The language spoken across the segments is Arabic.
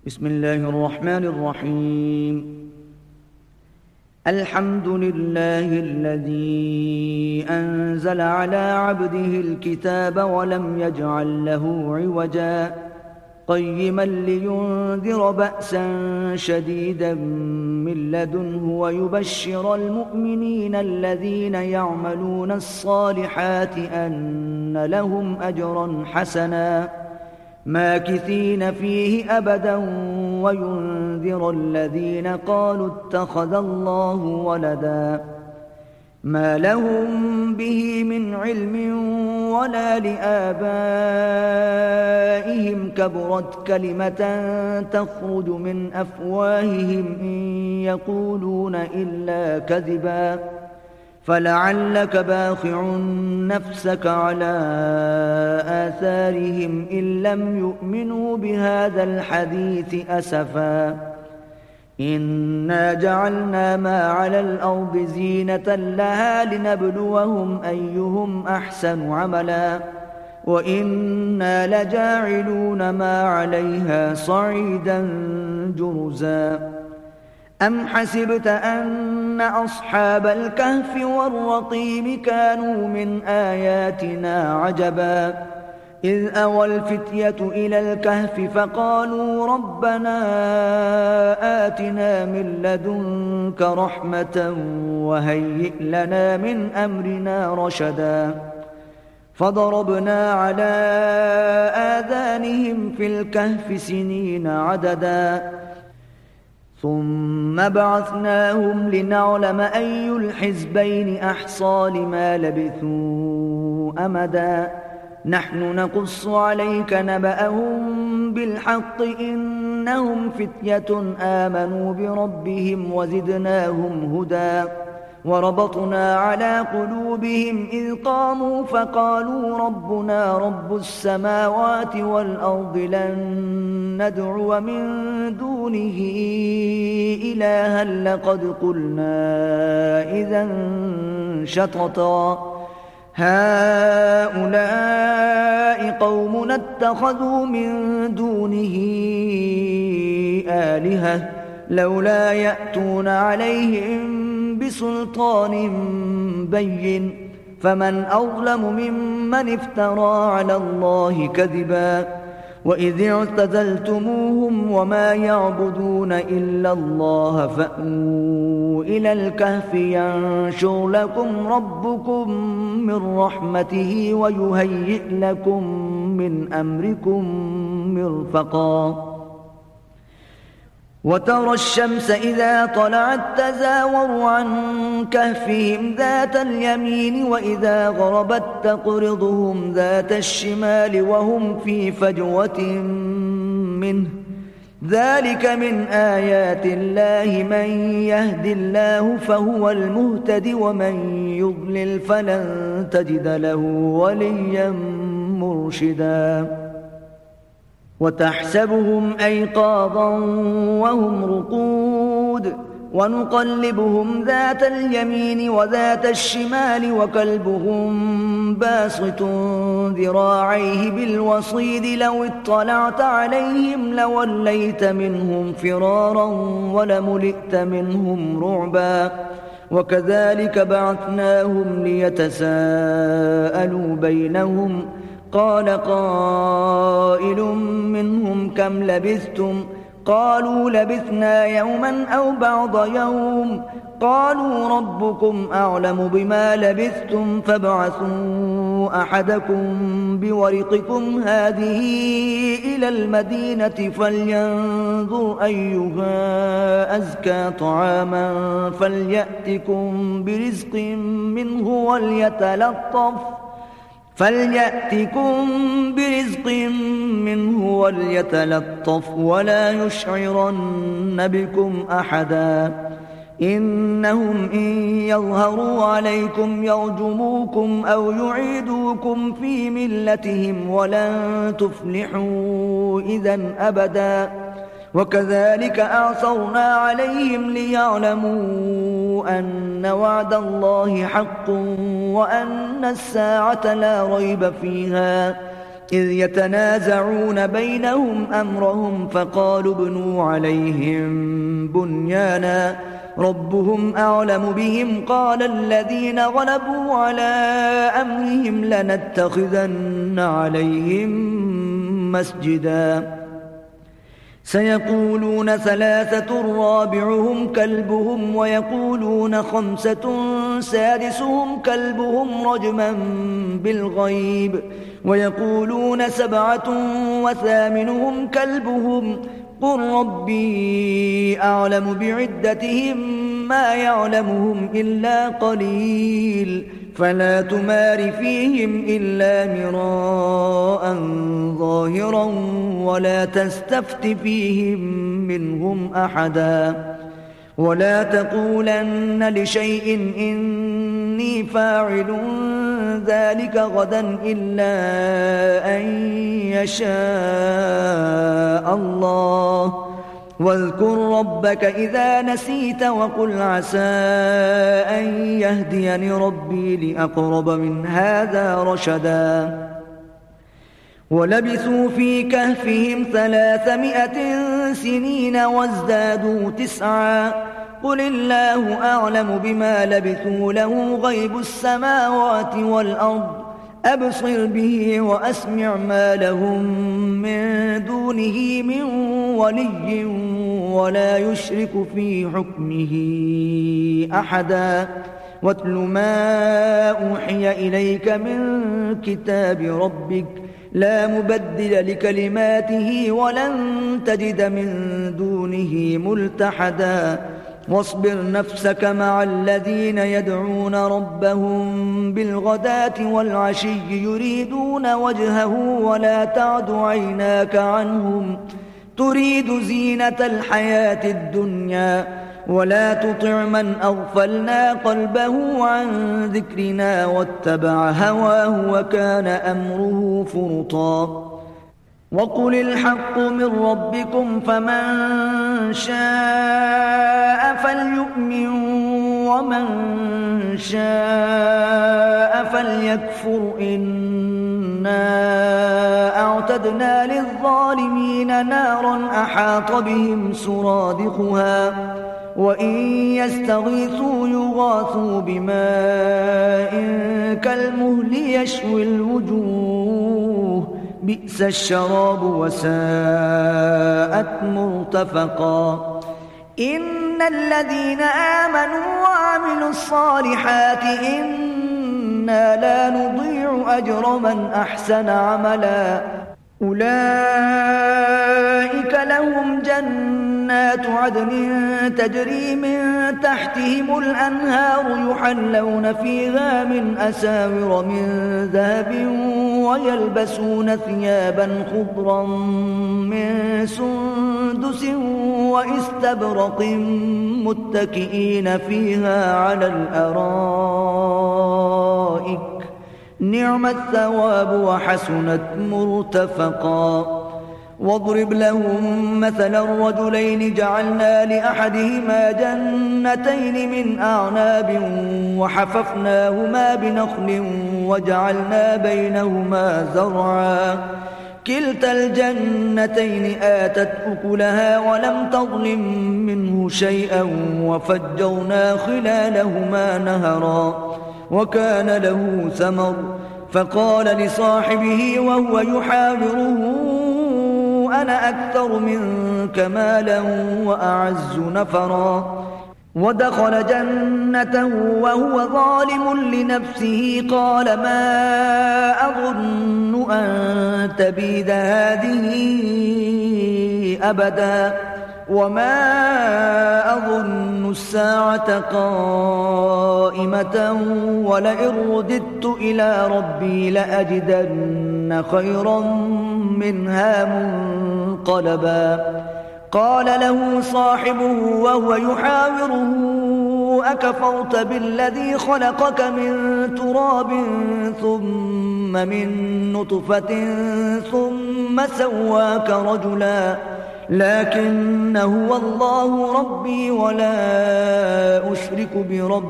بسم الله الرحمن الرحيم. الحمد لله الذي أنزل على عبده الكتاب ولم يجعل له عوجا قيما لينذر بأسا شديدا من لدنه ويبشر المؤمنين الذين يعملون الصالحات أن لهم أجرا حسنا ماكثين فيه أبدا وينذر الذين قالوا اتخذ الله ولدا ما لهم به من علم ولا لآبائهم كبرت كلمة تخرج من أفواههم إن يقولون إلا كذبا فلعلك باخع نفسك على آثارهم إن لم يؤمنوا بهذا الحديث أسفا إنا جعلنا ما على الأرض زينة لها لنبلوهم أيهم أحسن عملا وإنا لجاعلون ما عليها صعيدا جرزا أم حسبت أن أصحاب الكهف والرقيم كانوا من آياتنا عجبا إذ أوى الفتية إلى الكهف فقالوا ربنا آتنا من لدنك رحمة وهيئ لنا من أمرنا رشدا فضربنا على آذانهم في الكهف سنين عددا ثم بعثناهم لنعلم أي الحزبين أحصى لما لبثوا أمدا نحن نقص عليك نبأهم بالحق إنهم فتية آمنوا بربهم وزدناهم هدى وربطنا على قلوبهم إذ قاموا فقالوا ربنا رب السماوات والأرض لن ندعو من دونه إلها لقد قلنا إذا شططا هؤلاء قومنا اتخذوا من دونه آلهة لولا يأتون عليهم بسلطان بين فمن أظلم ممن افترى على الله كذبا وإذ اعتزلتموهم وما يعبدون إلا الله فأووا إلى الكهف ينشر لكم ربكم من رحمته ويهيئ لكم من أمركم مرفقا وترى الشمس إذا طلعت تزاور عن كهفهم ذات اليمين وإذا غربت تقرضهم ذات الشمال وهم في فجوة منه ذلك من آيات الله من يهد الله فهو المهتد ومن يضلل فلن تجد له وليا مرشدا وتحسبهم أيقاظا وهم رقود ونقلبهم ذات اليمين وذات الشمال وكلبهم باسط ذراعيه بالوصيد لو اطلعت عليهم لوليت منهم فرارا ولملئت منهم رعبا وكذلك بعثناهم ليتساءلوا بينهم قال قائل منهم كم لبثتم قالوا لبثنا يوما أو بعض يوم قالوا ربكم أعلم بما لبثتم فابعثوا أحدكم بورقكم هذه إلى المدينة فلينظر أيها أزكى طعاما فليأتكم برزق منه وليتلطف ولا يشعرن بكم أحدا إنهم إن يظهروا عليكم يرجموكم أو يعيدوكم في ملتهم ولن تفلحوا إذا أبدا وكذلك أعثرنا عليهم ليعلموا أن وعد الله حق وأن الساعة لا ريب فيها إذ يتنازعون بينهم أمرهم فقالوا ابنوا عليهم بنيانا ربهم أعلم بهم قال الذين غلبوا على أمرهم لنتخذن عليهم مسجدا سيقولون ثلاثة رابعهم كلبهم ويقولون خمسة سادسهم كلبهم رجما بالغيب ويقولون سبعة وثامنهم كلبهم قل ربي أعلم بعدتهم ما يعلمهم إلا قليل فلا تمار فيهم إلا مراء ظاهرا ولا تستفت فيهم منهم أحدا ولا تقولن لشيء إني فاعل ذلك غدا إلا أن يشاء الله واذكر ربك إذا نسيت وقل عسى أن يهديني ربي لأقرب من هذا رشدا ولبثوا في كهفهم 300 سنين وازدادوا 9 قل الله أعلم بما لبثوا له غيب السماوات والأرض أبصر به وأسمع ما لهم من دونه من ولي ولا يشرك في حكمه أحدا واتل ما أوحي إليك من كتاب ربك لا مبدل لكلماته ولن تجد من دونه ملتحدا واصبر نفسك مع الذين يدعون ربهم بالغداة والعشي يريدون وجهه ولا تعد عيناك عنهم تريد زينة الحياة الدنيا ولا تطع من أغفلنا قلبه عن ذكرنا واتبع هواه وكان أمره فرطا وقل الحق من ربكم فمن شاء فليؤمن ومن شاء فليكفر إنا أعتدنا للظالمين نارا أحاط بهم سرادقها وإن يستغيثوا يغاثوا بماء كالمهل يشوي الوجوه بئس الشراب وساءت مرتفقا إن الذين آمنوا وعملوا الصالحات إنا لا نضيع أجر من أحسن عملا أولئك لهم جنات عدن تجري من تحتهم الأنهار يحلون فيها من أساور من ذهب ويلبسون ثيابا خضرا من سندس وإستبرق متكئين فيها على الأرائك نعم الثواب وحسنت مرتفقا واضرب لهم مثلا الرجلين جعلنا لأحدهما جنتين من أعناب وحففناهما بنخل وجعلنا بينهما زرعا كلتا الجنتين آتت أكلها ولم تظلم منه شيئا وفجرنا خلالهما نهرا وكان له ثمر فقال لصاحبه وهو يحاوره أنا أكثر منك مالا وأعز نفرا ودخل جنته وهو ظالم لنفسه قال ما أظن أن تبيد هذه أبدا وما أظن الساعة قائمة ولئن رددت إلى ربي لأجدن خيرا منها منقلبا قال له صاحبه وهو يحاوره أكفرت بالذي خلقك من تراب ثم من نطفة ثم سواك رجلا لكن هو الله ربي ولا أشرك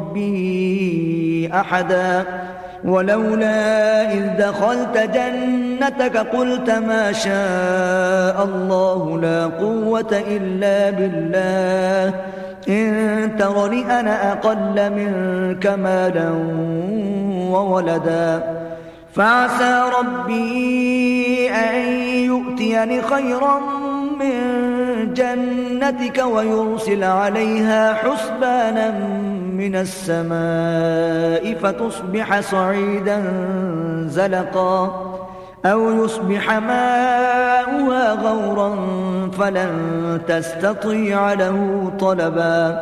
بربي أحدا ولولا إذ دخلت جنتك جنتك قلت ما شاء الله لا قوة إلا بالله إن ترني أنا أقل منك مالا وولدا فعسى ربي أن يؤتيني خيرا من جنتك ويرسل عليها حسبانا من السماء فتصبح صعيدا زلقا أو يصبح ماؤها غورا فلن تستطيع له طلبا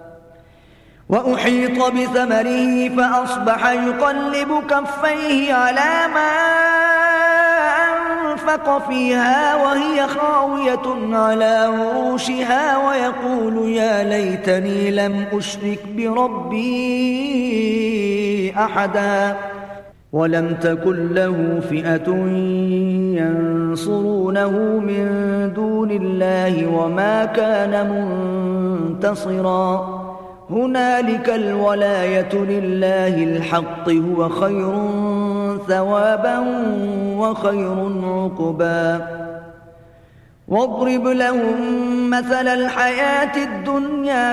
وأحيط بثمره فأصبح يقلب كفيه على ما أنفق فيها وهي خاوية على عروشها ويقول يا ليتني لم أشرك بربي أحدا ولم تكن له فئة ينصرونه من دون الله وما كان منتصرا هنالك الولاية لله الحق هو خير ثوابا وخير عقبا واضرب لهم مثل الحياة الدنيا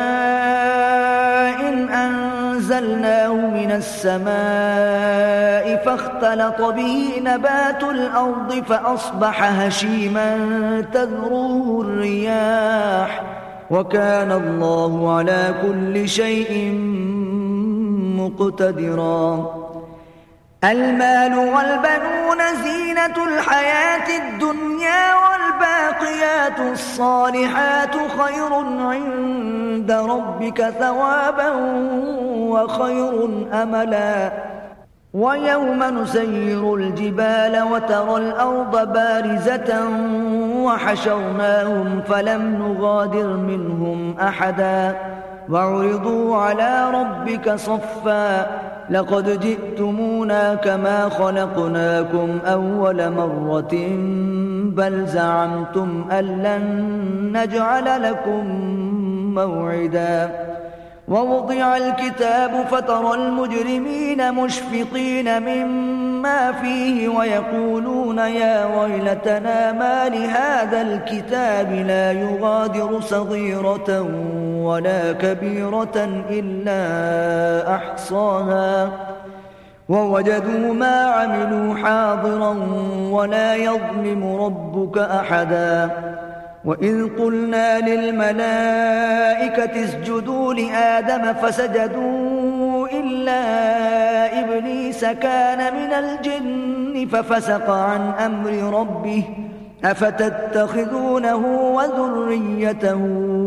كماء إن أنزلناه من السماء فاختلط به نبات الأرض فأصبح هشيما تذروه الرياح وكان الله على كل شيء مقتدرا المال والبنون زينة الحياة الدنيا والباقيات الصالحات خير عند ربك ثوابا وخير أملا ويوم نسير الجبال وترى الأرض بارزة وحشرناهم فلم نغادر منهم أحدا وعرضوا على ربك صفا لقد جئتمونا كما خلقناكم أول مرة بل زعمتم أن لن نجعل لكم موعدا ووضع الكتاب فترى المجرمين مشفقين مما فيه ويقولون يا ويلتنا ما لهذا الكتاب لا يغادر صغيرة ولا كبيرة إلا أحصاها ووجدوا ما عملوا حاضرا ولا يظلم ربك أحدا وإذ قلنا للملائكة اسجدوا لآدم فسجدوا إلا إبليس كان من الجن ففسق عن أمر ربه أفتتخذونه وذريته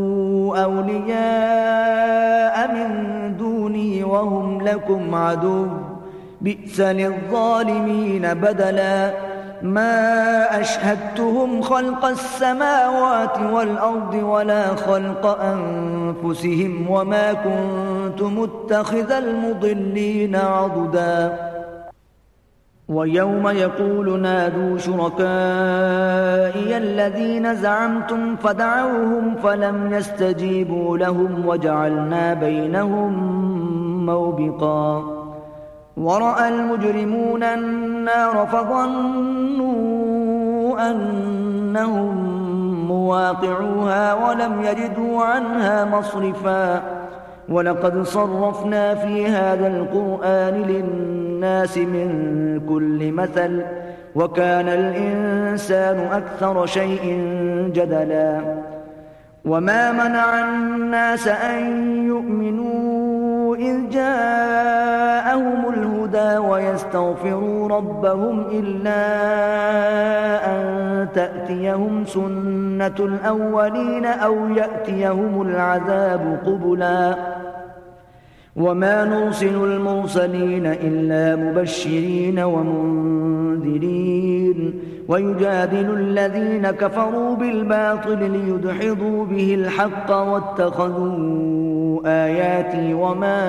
أولياء من دوني وهم لكم عدو بئس للظالمين بدلا ما أشهدتهم خلق السماوات والأرض ولا خلق أنفسهم وما كنت متخذ المضلين عضدا ويوم يقول نادوا شركائي الذين زعمتم فدعوهم فلم يستجيبوا لهم وجعلنا بينهم موبقا ورأى المجرمون النار فظنوا أنهم مواقعوها ولم يجدوا عنها مصرفا ولقد صرفنا في هذا القرآن للناس من كل مثل وكان الإنسان أكثر شيء جدلا وما منع الناس أن يؤمنوا إذ جاءهم الهدى ويستغفروا ربهم إلا أن تأتيهم سنة الأولين أو يأتيهم العذاب قبلا وما نرسل المرسلين إلا مبشرين ومنذرين ويجادل الذين كفروا بالباطل ليدحضوا به الحق واتخذوا آياتي وما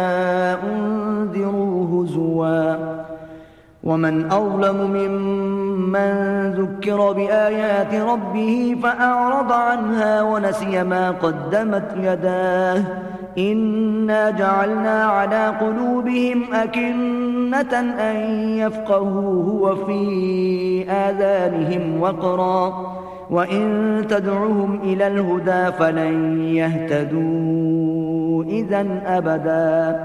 أنذروا هزوا ومن أظلم ممن ذكر بآيات ربه فأعرض عنها ونسي ما قدمت يداه إنا جعلنا على قلوبهم أكنة أن يفقهوه وفي آذانهم وقرا وإن تدعهم إلى الهدى فلن يهتدوا إذن أبدا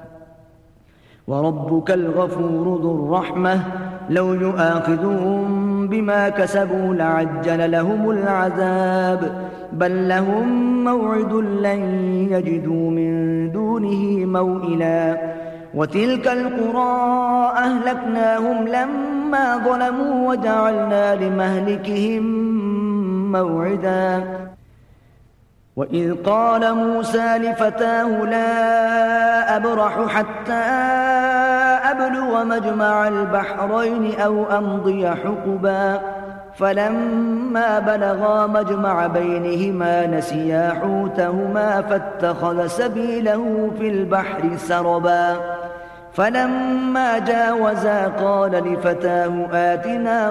وربك الغفور ذو الرحمة لو يؤاخذهم بما كسبوا لعجل لهم العذاب بل لهم موعد لن يجدوا من دونه موئلا وتلك القرى أهلكناهم لما ظلموا وجعلنا لمهلكهم موعدا وإذ قال موسى لفتاه لا أبرح حتى أبلغ مجمع البحرين أو أمضي حقبا فلما بلغا مجمع بينهما نسيا حوتهما فاتخذ سبيله في البحر سربا فلما جاوزا قال لفتاه آتنا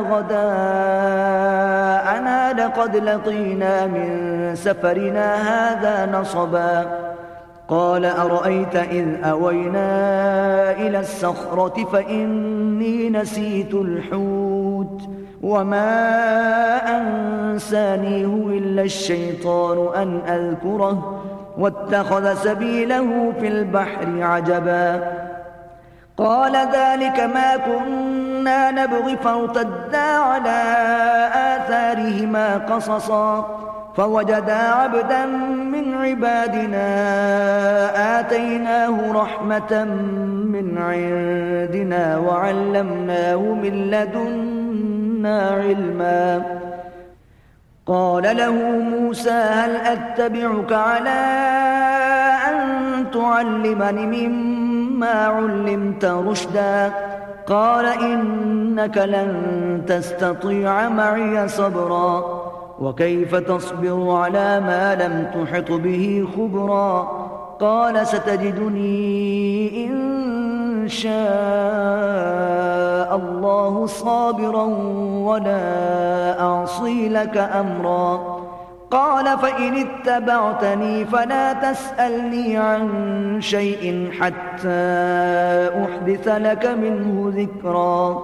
غداءنا لقد لقينا من سفرنا هذا نصبا قال أرأيت إذ أوينا إلى الصخرة فإني نسيت الحوت وما أنسانيه إلا الشيطان أن أذكره واتخذ سبيله في البحر عجبا قال ذلك ما كنا نبغي فارتدا على آثارهما قصصا فوجدا عبدا من عبادنا آتيناه رحمة من عندنا وعلمناه من لدنا علما قال له موسى هل أتبعك على أن تعلمني مما علمت رشدا قال إنك لن تستطيع معي صبرا وكيف تصبر على ما لم تحط به خبرا قال ستجدني إن شاء الله صابرا ولا أعصي لك أمرا قال فإن اتبعتني فلا تسألني عن شيء حتى أحدث لك منه ذكرا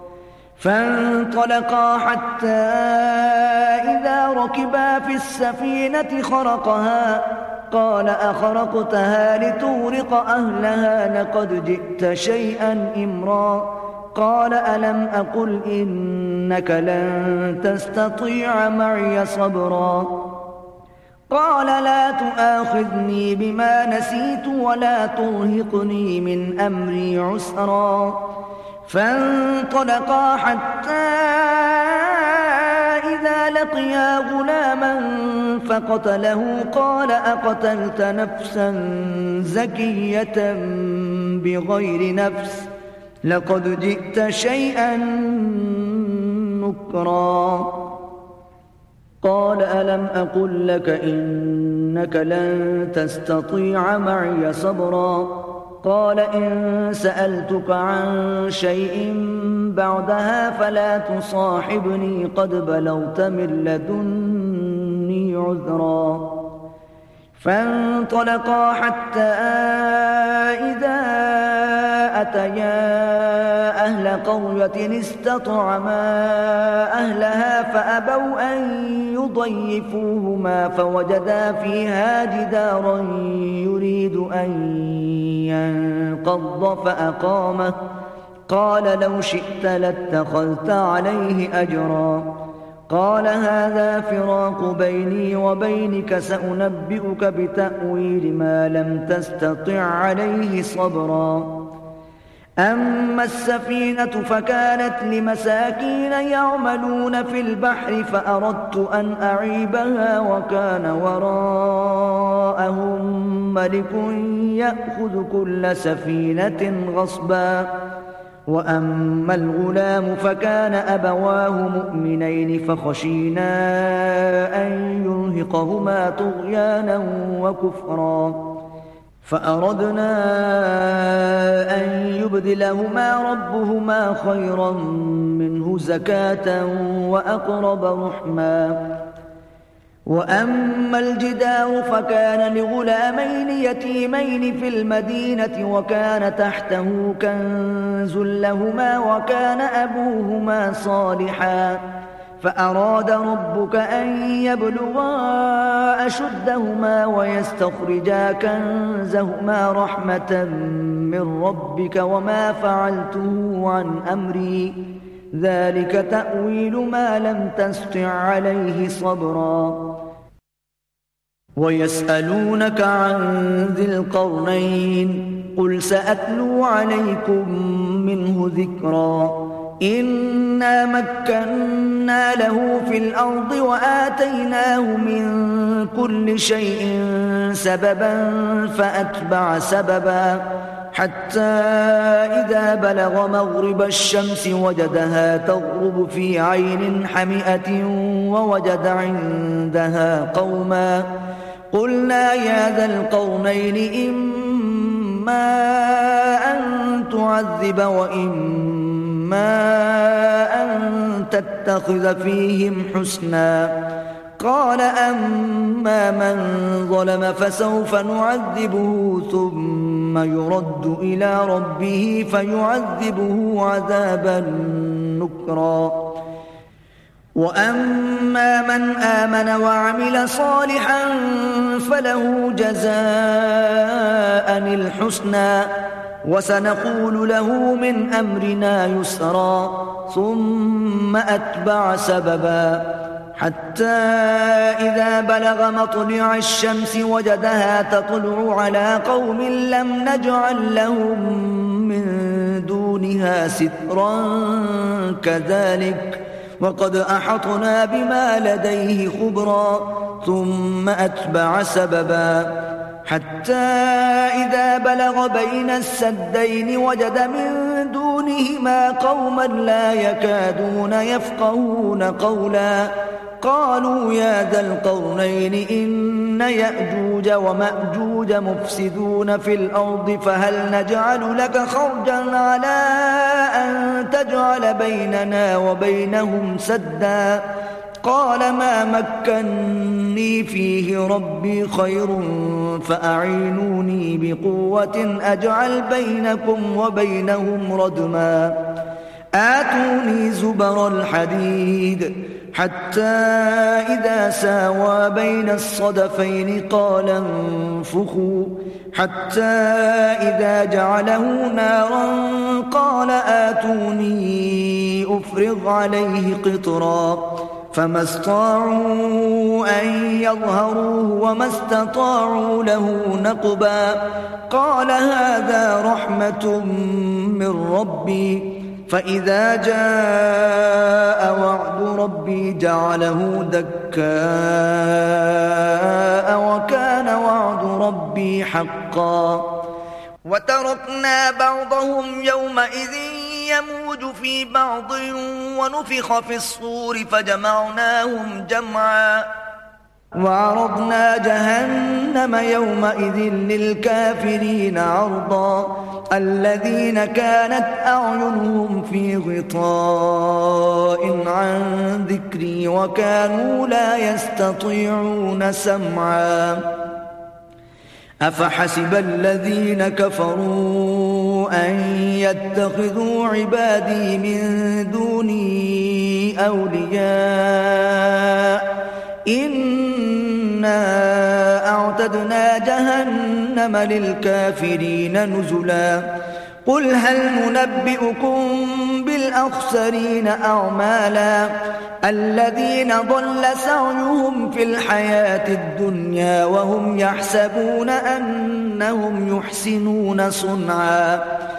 فانطلقا حتى إذا ركبا في السفينة خرقها قال أخرقتها لتغرق أهلها لقد جئت شيئا إمرا قال ألم أقل إنك لن تستطيع معي صبرا قال لا تؤاخذني بما نسيت ولا ترهقني من أمري عسرا فانطلقا حتى إذا لقيا غلاما فقتله قال أقتلت نفسا زكية بغير نفس لقد جئت شيئا نكرا قال ألم أقل لك إنك لن تستطيع معي صبرا قال إن سألتك عن شيء بعدها فلا تصاحبني قد بلغت من لدني عذرا فانطلقا حتى إذا أتيا أهل قرية استطعما أهلها فأبوا أن يضيفوهما فوجدا فيها جدارا يريد أن ينقض فأقامه قال لو شئت لاتخذت عليه أجرا قال هذا فراق بيني وبينك سأنبئك بتأويل ما لم تستطع عليه صبرا أما السفينة فكانت لمساكين يعملون في البحر فأردت أن أعيبها وكان وراءهم ملك يأخذ كل سفينة غصبا وأما الغلام فكان أبواه مؤمنين فخشينا أن يرهقهما طغيانا وكفرا فأردنا أن يبدلهما ربهما خيرا منه زكاة وأقرب رحما وأما الجدار فكان لغلامين يتيمين في المدينة وكان تحته كنز لهما وكان أبوهما صالحا فأراد ربك أن يبلغا أشدهما ويستخرجا كنزهما رحمة من ربك وما فعلته عن أمري ذلك تأويل ما لم تستطع عليه صبرا ويسألونك عن ذي القرنين قل سأتلو عليكم منه ذكرا إنا مكنا له في الأرض وآتيناه من كل شيء سببا فأتبع سببا حتى إذا بلغ مغرب الشمس وجدها تغرب في عين حمئة ووجد عندها قوما قلنا يا ذا القرنين إما أن تعذب وإما أن تتخذ فيهم حسنا قال أما من ظلم فسوف نعذبه ثم يرد إلى ربه فيعذبه عذابا نكرا وأما من آمن وعمل صالحا فله جزاء الحسنى وسنقول له من أمرنا يسرا ثم أتبع سببا حتى إذا بلغ مطلع الشمس وجدها تطلع على قوم لم نجعل لهم من دونها سترا كذلك وقد أحطنا بما لديه خبرا ثم أتبع سببا حتى إذا بلغ بين السدين وجد من دونهما قوما لا يكادون يفقهون قولا قالوا يا ذا القرنين إن يأجوج ومأجوج مفسدون في الأرض فهل نجعل لك خرجا على أن تجعل بيننا وبينهم سدا قال ما مكني فيه ربي خير فأعينوني بقوة أجعل بينكم وبينهم ردما آتوني زبر الحديد حتى إذا ساوى بين الصدفين قال انفخوا حتى إذا جعله نارا قال آتوني أفرغ عليه قطرا فما استطاعوا أن يظهروه وما استطاعوا له نقبا قال هذا رحمة من ربي فإذا جاء وعد ربي جعله دكاء وكان وعد ربي حقا وتركنا بعضهم يومئذ يموج في بعض ونفخ في الصور فجمعناهم جمعا وعرضنا جهنم يومئذ للكافرين عرضا الذين كانت أعينهم في غطاء عن ذكري وكانوا لا يستطيعون سمعا أفحسب الذين كفروا أن يتخذوا عبادي من دوني أولياء إنا أعتدنا جهنم للكافرين نزلا قل هل ننبئكم بالأخسرين أعمالا الذين ضل سعيهم في الحياة الدنيا وهم يحسبون أنهم يحسنون صنعا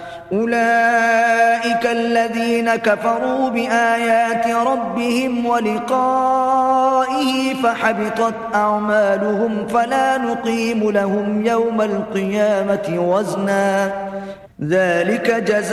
أولئك الذين كفروا بآيات ربهم ولقائه فحبطت أعمالهم فلا نقيم لهم يوم القيامة وزنا ذلك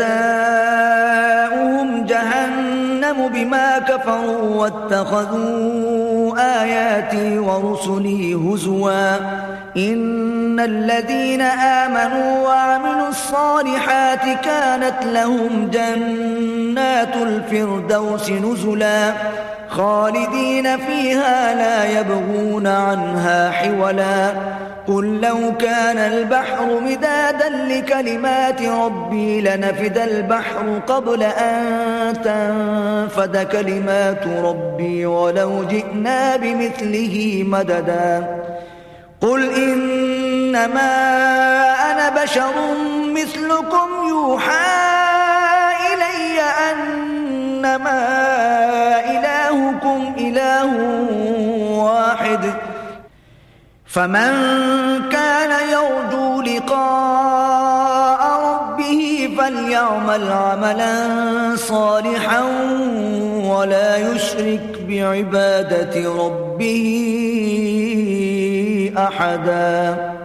جزاؤهم جهنم بما كفروا واتخذوا آياتي ورسلي هزوا إن الذين آمنوا وعملوا الصالحات كانت لهم جنات الفردوس نزلا خالدين فيها لا يبغون عنها حولا قل لو كان البحر مدادا لكلمات ربي لنفد البحر قبل أن تنفد كلمات ربي ولو جئنا بمثله مددا قل إنما أنا بشر مثلكم يوحى إلي أنما إلهكم إله واحد فمن كان يرجو لقاء ربه فليعمل عملا صالحا ولا يشرك بعبادة ربه أحدا